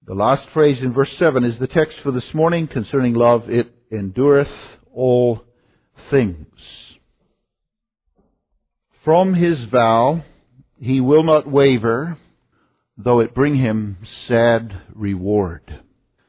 The last phrase in verse 7 is the text for this morning concerning love. It endureth all things. From his vow he will not waver, though it bring him sad reward.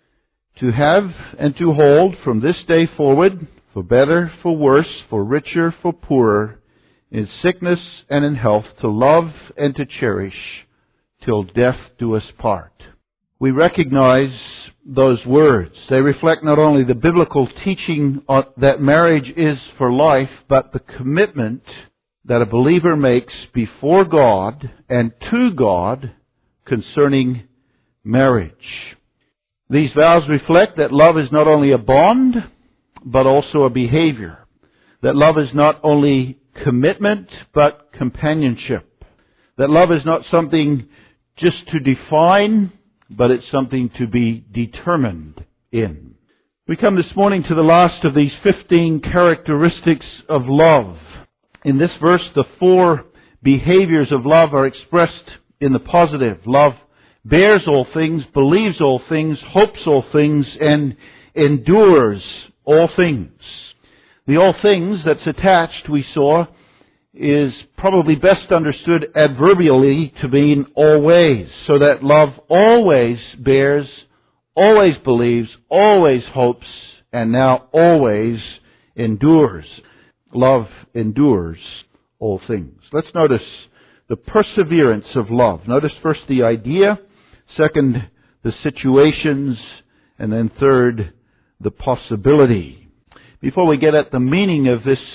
To have and to hold from this day forward, for better, for worse, for richer, for poorer, in sickness and in health, to love and to cherish, till death do us part. We recognize those words. They reflect not only the biblical teaching that marriage is for life, but the commitment that a believer makes before God and to God concerning marriage. These vows reflect that love is not only a bond, but also a behavior. That love is not only commitment, but companionship. That love is not something just to define, but it's something to be determined in. We come this morning to the last of these 15 characteristics of love. In this verse, the 4 behaviors of love are expressed in the positive. Love bears all things, believes all things, hopes all things, and endures all things. The all things that's attached, we saw, is probably best understood adverbially to mean always, so that love always bears, always believes, always hopes, and now always endures. Love endures all things. Let's notice the perseverance of love. Notice first the idea, second the situations, and then third the possibility. Before we get at the meaning of this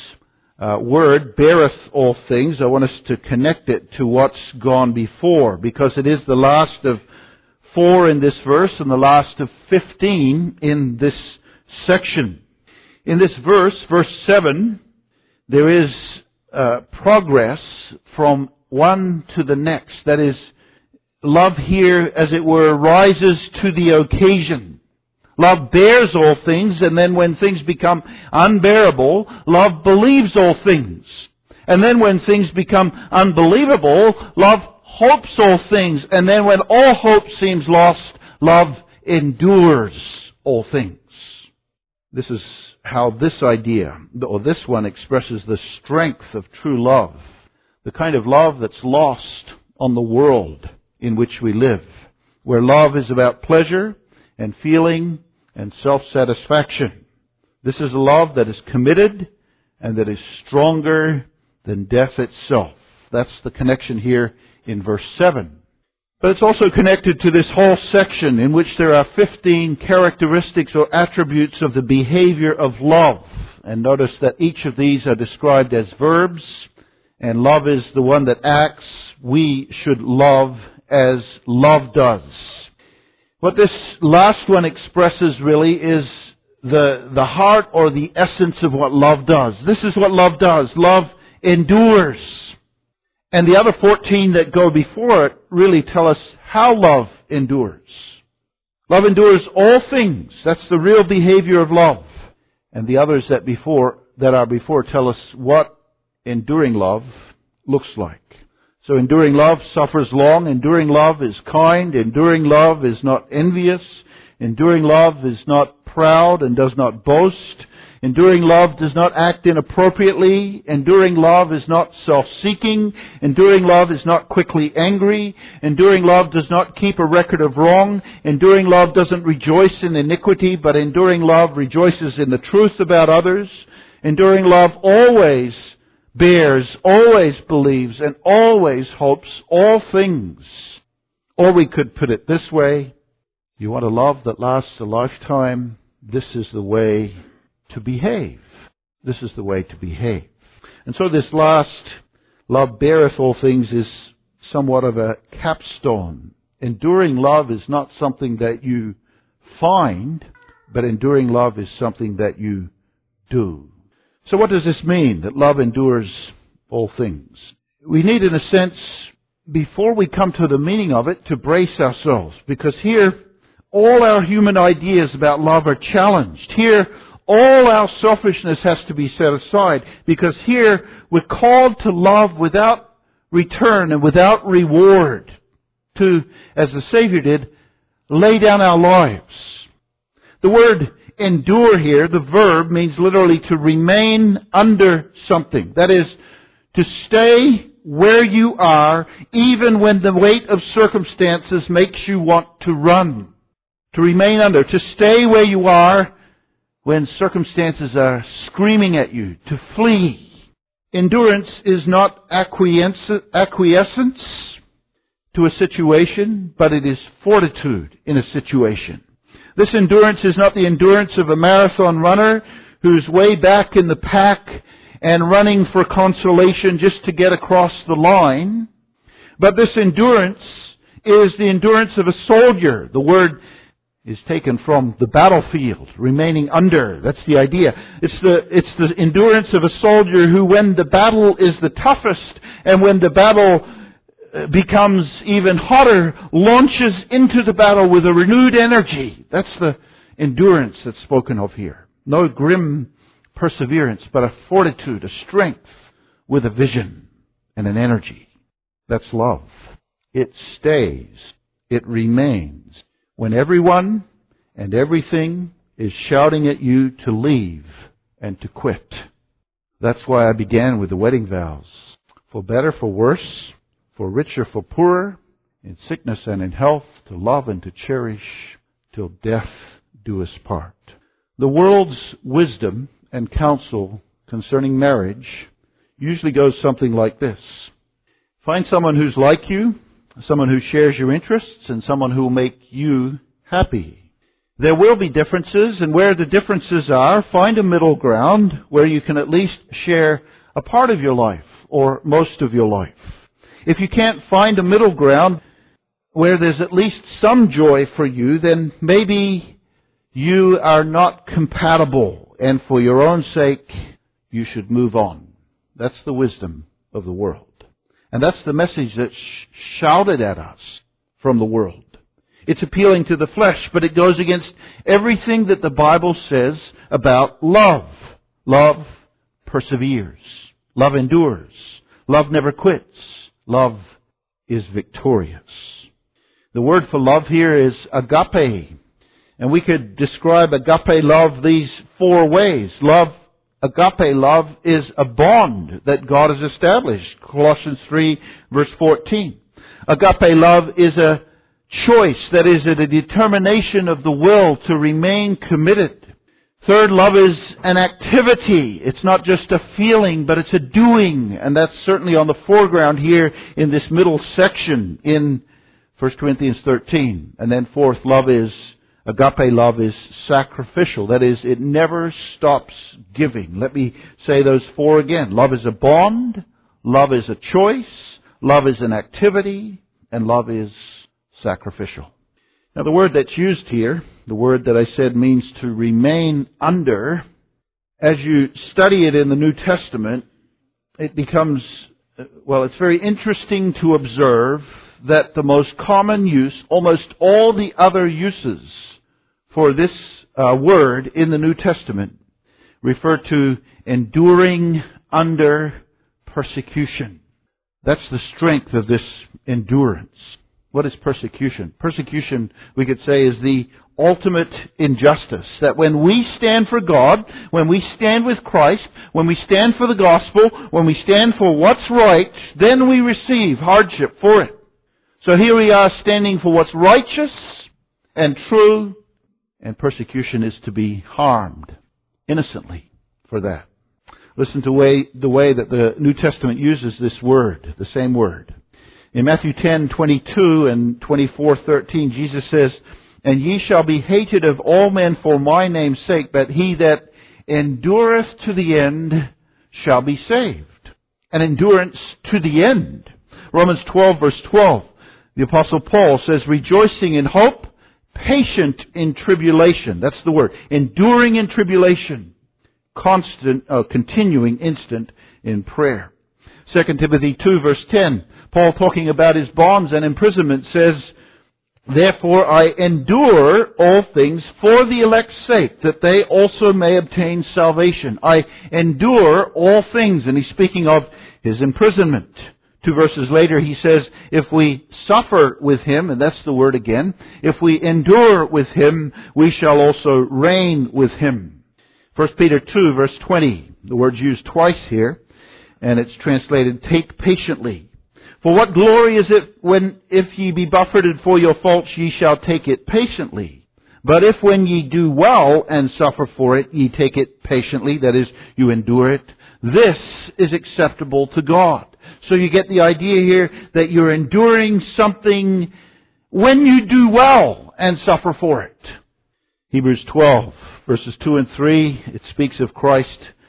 word, beareth all things, I want us to connect it to what's gone before, because it is the last of 4 in this verse and the last of 15 in this section. In this verse, verse 7, there is progress from one to the next. That is, love here, as it were, rises to the occasion. Love bears all things, and then when things become unbearable, love believes all things. And then when things become unbelievable, love hopes all things. And then when all hope seems lost, love endures all things. This is how this idea, or this one, expresses the strength of true love. The kind of love that's lost on the world in which we live, where love is about pleasure and feeling and self-satisfaction. This is a love that is committed and that is stronger than death itself. That's the connection here in verse 7. But it's also connected to this whole section in which there are 15 characteristics or attributes of the behavior of love. And notice that each of these are described as verbs, and love is the one that acts. We should love as love does. What this last one expresses really is the heart or the essence of what love does. This is what love does. Love endures. And the other 14 that go before it really tell us how love endures. Love endures all things. That's the real behavior of love. And the others that are before tell us what enduring love looks like. So enduring love suffers long. Enduring love is kind. Enduring love is not envious. Enduring love is not proud and does not boast. Enduring love does not act inappropriately. Enduring love is not self-seeking. Enduring love is not quickly angry. Enduring love does not keep a record of wrong. Enduring love doesn't rejoice in iniquity, but enduring love rejoices in the truth about others. Enduring love always bears, always believes, and always hopes all things. Or we could put it this way: you want a love that lasts a lifetime? This is the way to behave. This is the way to behave. And so this last, love beareth all things, is somewhat of a capstone. Enduring love is not something that you find, but enduring love is something that you do. So what does this mean, that love endures all things? We need, in a sense, before we come to the meaning of it, to brace ourselves. Because here, all our human ideas about love are challenged. Here, all our selfishness has to be set aside. Because here, we're called to love without return and without reward. To, as the Savior did, lay down our lives. The word endure here, the verb, means literally to remain under something. That is, to stay where you are even when the weight of circumstances makes you want to run. To remain under, to stay where you are when circumstances are screaming at you, to flee. Endurance is not acquiescence to a situation, but it is fortitude in a situation. This endurance is not the endurance of a marathon runner who's way back in the pack and running for consolation just to get across the line. But this endurance is the endurance of a soldier. The word is taken from the battlefield, remaining under. That's the idea. It's the endurance of a soldier who, when the battle is the toughest and when the battle becomes even hotter, launches into the battle with a renewed energy. That's the endurance that's spoken of here. No grim perseverance, but a fortitude, a strength with a vision and an energy. That's love. It stays. It remains. When everyone and everything is shouting at you to leave and to quit. That's why I began with the wedding vows. For better, for worse, for richer, for poorer, in sickness and in health, to love and to cherish, till death do us part. The world's wisdom and counsel concerning marriage usually goes something like this. Find someone who's like you, someone who shares your interests, and someone who will make you happy. There will be differences, and where the differences are, find a middle ground where you can at least share a part of your life, or most of your life. If you can't find a middle ground where there's at least some joy for you, then maybe you are not compatible, and for your own sake, you should move on. That's the wisdom of the world. And that's the message that's shouted at us from the world. It's appealing to the flesh, but it goes against everything that the Bible says about love. Love perseveres. Love endures. Love never quits. Love is victorious. The word for love here is agape. And we could describe agape love these four ways. Agape love is a bond that God has established. Colossians 3 verse 14. Agape love is a choice, that is, a determination of the will to remain committed. Third, love is an activity. It's not just a feeling, but it's a doing. And that's certainly on the foreground here in this middle section in 1 Corinthians 13. And then fourth, agape love is sacrificial. That is, it never stops giving. Let me say those four again. Love is a bond. Love is a choice. Love is an activity. And love is sacrificial. Now the word that's used here, the word that I said means to remain under, as you study it in the New Testament, it becomes, it's very interesting to observe that the most common use, almost all the other uses for this word in the New Testament refer to enduring under persecution. That's the strength of this endurance. What is persecution? Persecution, we could say, is the ultimate injustice. That when we stand for God, when we stand with Christ, when we stand for the gospel, when we stand for what's right, then we receive hardship for it. So here we are standing for what's righteous and true, and persecution is to be harmed innocently for that. Listen to the way that the New Testament uses this word, the same word. In Matthew 10:22 and 24:13, Jesus says, "And ye shall be hated of all men for my name's sake, but he that endureth to the end shall be saved." An endurance to the end. Romans 12 verse 12, the Apostle Paul says, "Rejoicing in hope, patient in tribulation." That's the word. Enduring in tribulation. Continuing instant in prayer. 2 Timothy 2 verse 10, Paul, talking about his bonds and imprisonment, says, "Therefore I endure all things for the elect's sake, that they also may obtain salvation." I endure all things, and he's speaking of his imprisonment, 2 verses later, he says, if we suffer with him, and that's the word again, if we endure with him, we shall also reign with him. 1 Peter 2 verse 20, the word's used twice here, and it's translated, take patiently. For what glory is it when, if ye be buffeted for your faults, ye shall take it patiently? But if when ye do well and suffer for it, ye take it patiently, that is, you endure it, this is acceptable to God. So you get the idea here that you're enduring something when you do well and suffer for it. Hebrews 12, verses 2 and 3, it speaks of Christ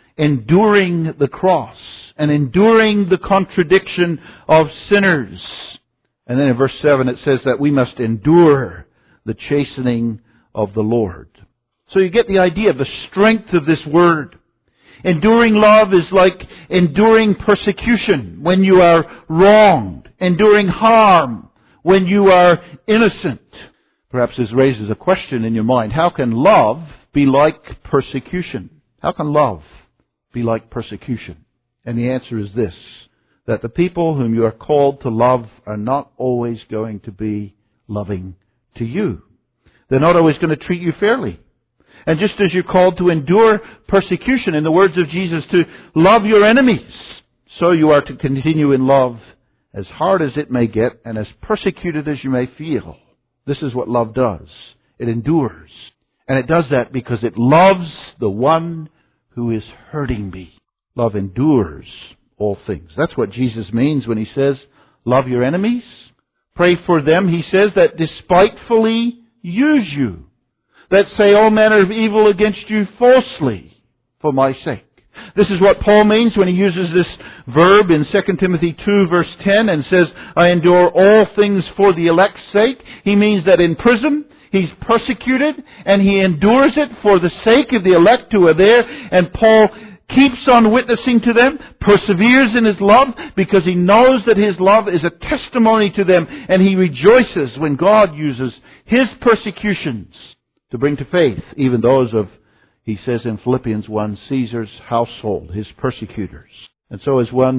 enduring the cross and enduring the contradiction of sinners. And then in verse 7 it says that we must endure the chastening of the Lord. So you get the idea of the strength of this word. Enduring love is like enduring persecution when you are wronged, enduring harm when you are innocent. Perhaps this raises a question in your mind. How can love be like persecution? How can love be like persecution? And the answer is this, that the people whom you are called to love are not always going to be loving to you. They're not always going to treat you fairly. And just as you're called to endure persecution, in the words of Jesus, to love your enemies, so you are to continue in love as hard as it may get and as persecuted as you may feel. This is what love does. It endures. And it does that because it loves the one who is hurting me. Love endures all things. That's what Jesus means when he says, love your enemies. Pray for them, he says, that despitefully use you, that say all manner of evil against you falsely for my sake. This is what Paul means when he uses this verb in 2 Timothy 2 verse 10 and says, I endure all things for the elect's sake. He means that in prison he's persecuted and he endures it for the sake of the elect who are there. And Paul keeps on witnessing to them, perseveres in his love because he knows that his love is a testimony to them, and he rejoices when God uses his persecutions to bring to faith even those of, he says in Philippians 1, Caesar's household, his persecutors. And so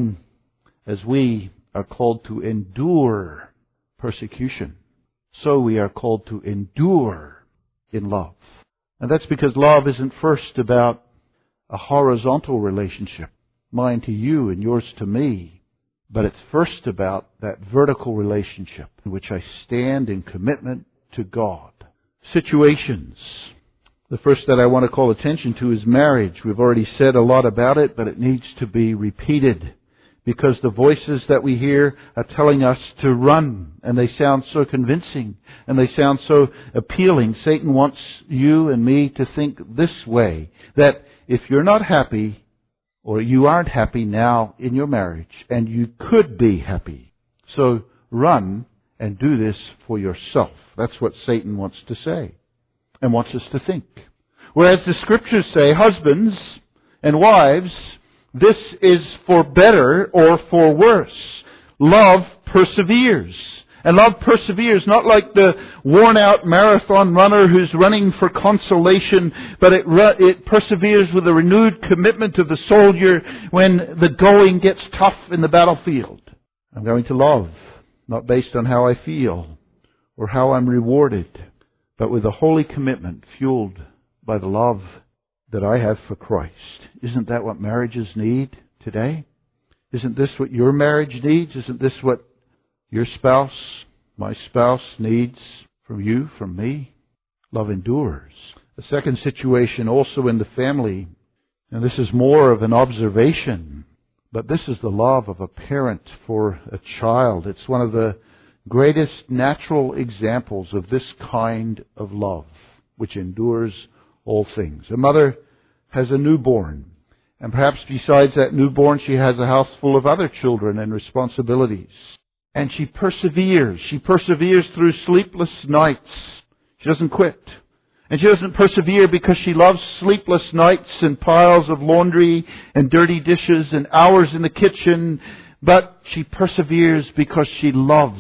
as we are called to endure persecution, so we are called to endure in love. And that's because love isn't first about a horizontal relationship, mine to you and yours to me, but it's first about that vertical relationship in which I stand in commitment to God. Situations. The first that I want to call attention to is marriage. We've already said a lot about it, but it needs to be repeated because the voices that we hear are telling us to run, and they sound so convincing and they sound so appealing. Satan wants you and me to think this way, that if you're not happy or you aren't happy now in your marriage, and you could be happy, so run and do this for yourself. That's what Satan wants to say and wants us to think. Whereas the Scriptures say, husbands and wives, this is for better or for worse. Love perseveres. And love perseveres, not like the worn-out marathon runner who's running for consolation, but it perseveres with a renewed commitment of the soldier when the going gets tough in the battlefield. I'm going to love, not based on how I feel or how I'm rewarded, but with a holy commitment fueled by the love that I have for Christ. Isn't that what marriages need today? Isn't this what your marriage needs? Isn't this what your spouse, my spouse, needs from you, from me? Love endures. The second situation also in the family, and this is more of an observation, but this is the love of a parent for a child. It's one of the greatest natural examples of this kind of love, which endures all things. A mother has a newborn, and perhaps besides that newborn, she has a house full of other children and responsibilities. And she perseveres. She perseveres through sleepless nights. She doesn't quit. And she doesn't persevere because she loves sleepless nights and piles of laundry and dirty dishes and hours in the kitchen. But she perseveres because she loves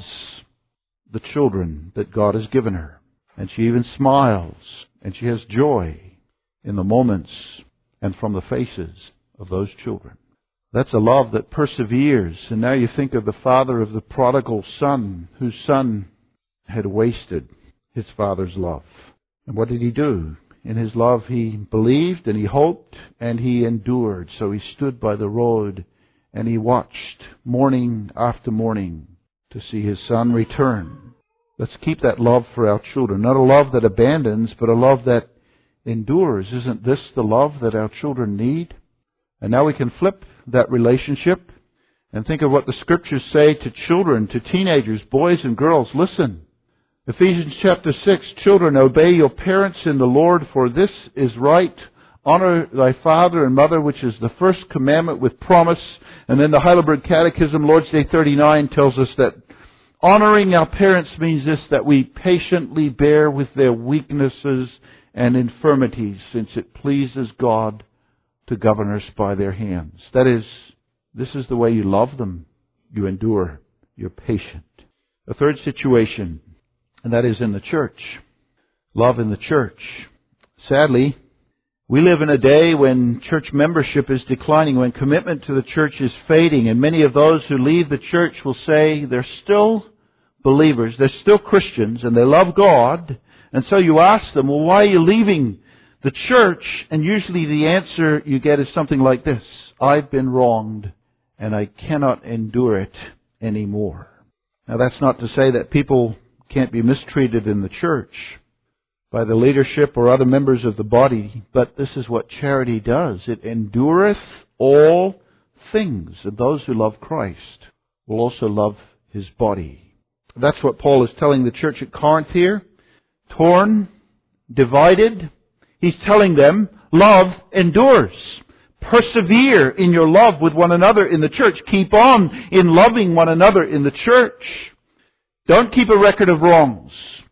the children that God has given her. And she even smiles. And she has joy in the moments and from the faces of those children. That's a love that perseveres. And now you think of the father of the prodigal son, whose son had wasted his father's love. And what did he do? In his love he believed and he hoped and he endured. So he stood by the road and he watched morning after morning to see his son return. Let's keep that love for our children. Not a love that abandons, but a love that endures. Isn't this the love that our children need? And now we can flip that relationship and think of what the Scriptures say to children, to teenagers, boys and girls. Listen. Ephesians chapter 6, children, obey your parents in the Lord, for this is right. Honor thy father and mother, which is the first commandment with promise. And then the Heidelberg Catechism, Lord's Day 39, tells us that honoring our parents means this, that we patiently bear with their weaknesses and infirmities, since it pleases God to govern us by their hands. That is, this is the way you love them. You endure. You're patient. A third situation, and that is in the church. Love in the church. Sadly, we live in a day when church membership is declining, when commitment to the church is fading, and many of those who leave the church will say they're still believers, they're still Christians, and they love God. And so you ask them, well, why are you leaving the church? And usually the answer you get is something like this: I've been wronged, and I cannot endure it anymore. Now that's not to say that people can't be mistreated in the church by the leadership or other members of the body, but this is what charity does. It endureth all things, and those who love Christ will also love His body. That's what Paul is telling the church at Corinth here. Torn, divided. He's telling them, love endures. Persevere in your love with one another in the church. Keep on in loving one another in the church. Don't keep a record of wrongs.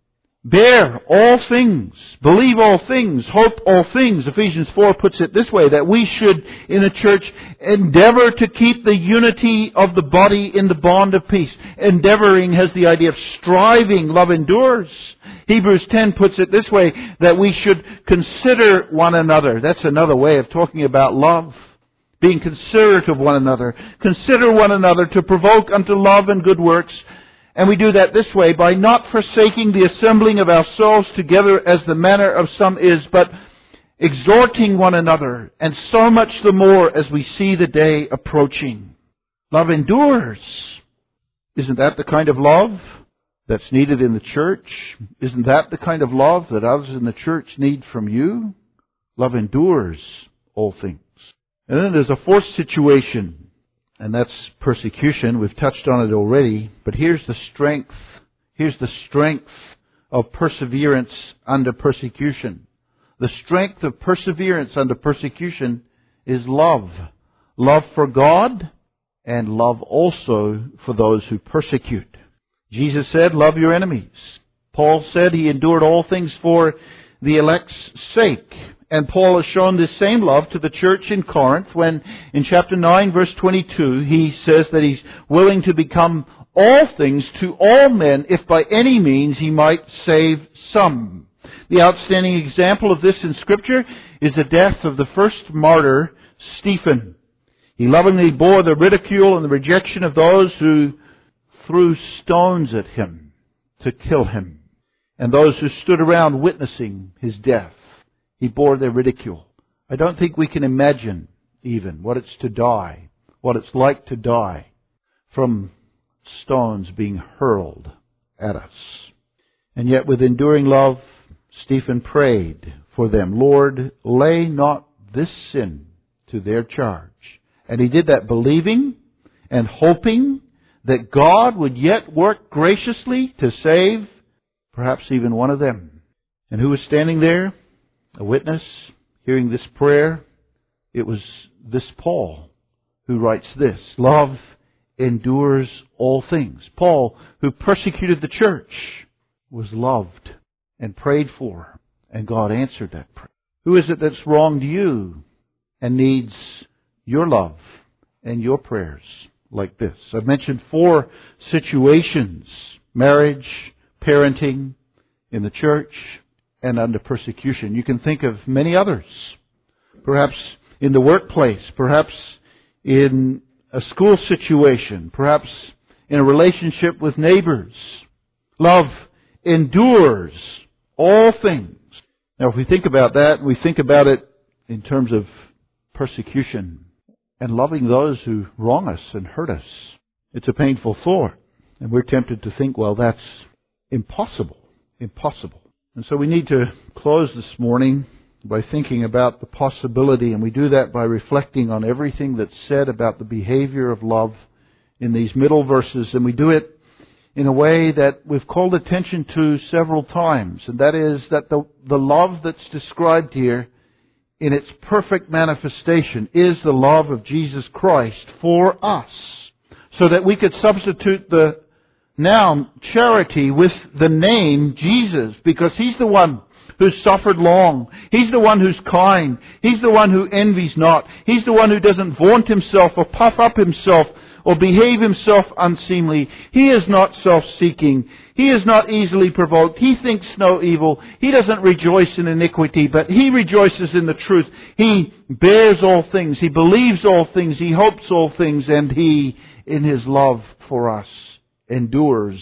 Bear all things, believe all things, hope all things. Ephesians 4 puts it this way, that we should, in a church, endeavor to keep the unity of the body in the bond of peace. Endeavoring has the idea of striving. Love endures. Hebrews 10 puts it this way, that we should consider one another. That's another way of talking about love. Being considerate of one another. Consider one another to provoke unto love and good works. And we do that this way, by not forsaking the assembling of ourselves together as the manner of some is, but exhorting one another, and so much the more as we see the day approaching. Love endures. Isn't that the kind of love that's needed in the church? Isn't that the kind of love that others in the church need from you? Love endures all things. And then there's a fourth situation, and that's persecution. We've touched on it already. But here's the strength. Here's the strength of perseverance under persecution. The strength of perseverance under persecution is love. Love for God and love also for those who persecute. Jesus said, love your enemies. Paul said he endured all things for the elect's sake. And Paul has shown this same love to the church in Corinth when in chapter 9 verse 22 he says that he's willing to become all things to all men if by any means he might save some. The outstanding example of this in Scripture is the death of the first martyr, Stephen. He lovingly bore the ridicule and the rejection of those who threw stones at him to kill him, and those who stood around witnessing his death. He bore their ridicule. I don't think we can imagine even what it's to die, what it's like to die from stones being hurled at us. And yet with enduring love, Stephen prayed for them, Lord, lay not this sin to their charge. And he did that believing and hoping that God would yet work graciously to save perhaps even one of them. And who was standing there? A witness, hearing this prayer. It was this Paul who writes this, love endures all things. Paul, who persecuted the church, was loved and prayed for, and God answered that prayer. Who is it that's wronged you and needs your love and your prayers like this? I've mentioned 4 situations: marriage, parenting, in the church, and under persecution. You can think of many others. Perhaps in the workplace, perhaps in a school situation, perhaps in a relationship with neighbors. Love endures all things. Now, if we think about that, we think about it in terms of persecution and loving those who wrong us and hurt us. It's a painful thought. And we're tempted to think, well, that's impossible. Impossible. And so we need to close this morning by thinking about the possibility, and we do that by reflecting on everything that's said about the behavior of love in these middle verses, and we do it in a way that we've called attention to several times, and that is that the love that's described here in its perfect manifestation is the love of Jesus Christ for us, so that we could substitute the noun charity with the name Jesus, because He's the one who's suffered long. He's the one who's kind. He's the one who envies not. He's the one who doesn't vaunt himself or puff up himself or behave himself unseemly. He is not self-seeking. He is not easily provoked. He thinks no evil. He doesn't rejoice in iniquity, but He rejoices in the truth. He bears all things. He believes all things. He hopes all things. And He, in His love for us, endures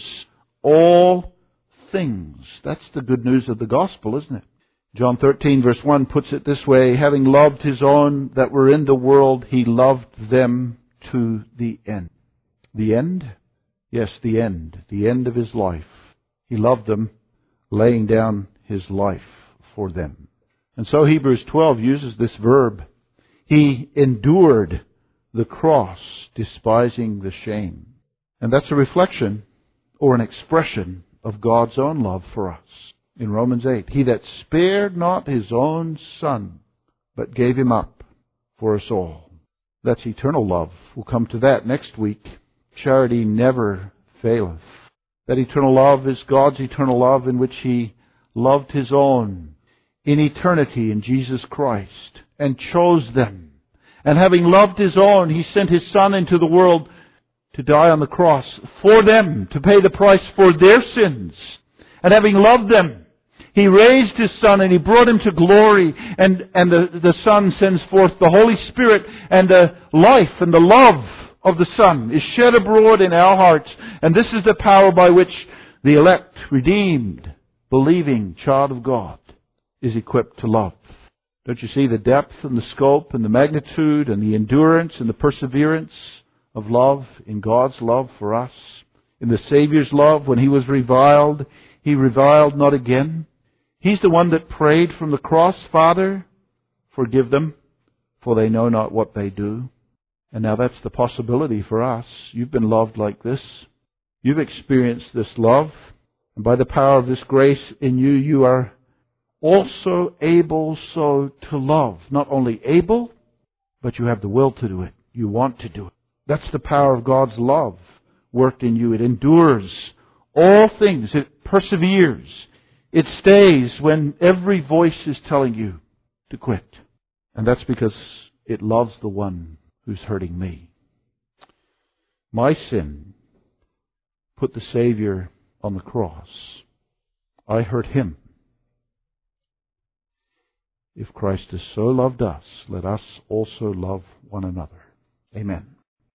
all things. That's the good news of the gospel, isn't it? John 13 verse 1 puts it this way: having loved His own that were in the world, He loved them to the end. The end? Yes, the end. The end of His life. He loved them, laying down His life for them. And so Hebrews 12 uses this verb. He endured the cross, despising the shame. And that's a reflection or an expression of God's own love for us. In Romans 8, He that spared not His own Son, but gave Him up for us all. That's eternal love. We'll come to that next week. Charity never faileth. That eternal love is God's eternal love in which He loved His own in eternity in Jesus Christ and chose them. And having loved His own, He sent His Son into the world to die on the cross for them, to pay the price for their sins. And having loved them, He raised His Son and He brought Him to glory. And the Son sends forth the Holy Spirit, and the life and the love of the Son is shed abroad in our hearts. And this is the power by which the elect, redeemed, believing child of God is equipped to love. Don't you see the depth and the scope and the magnitude and the endurance and the perseverance of love in God's love for us? In the Savior's love, when He was reviled, He reviled not again. He's the one that prayed from the cross, Father, forgive them, for they know not what they do. And now that's the possibility for us. You've been loved like this. You've experienced this love. And by the power of this grace in you, you are also able so to love. Not only able, but you have the will to do it. You want to do it. That's the power of God's love worked in you. It endures all things. It perseveres. It stays when every voice is telling you to quit. And that's because it loves the one who's hurting me. My sin put the Savior on the cross. I hurt Him. If Christ has so loved us, let us also love one another. Amen.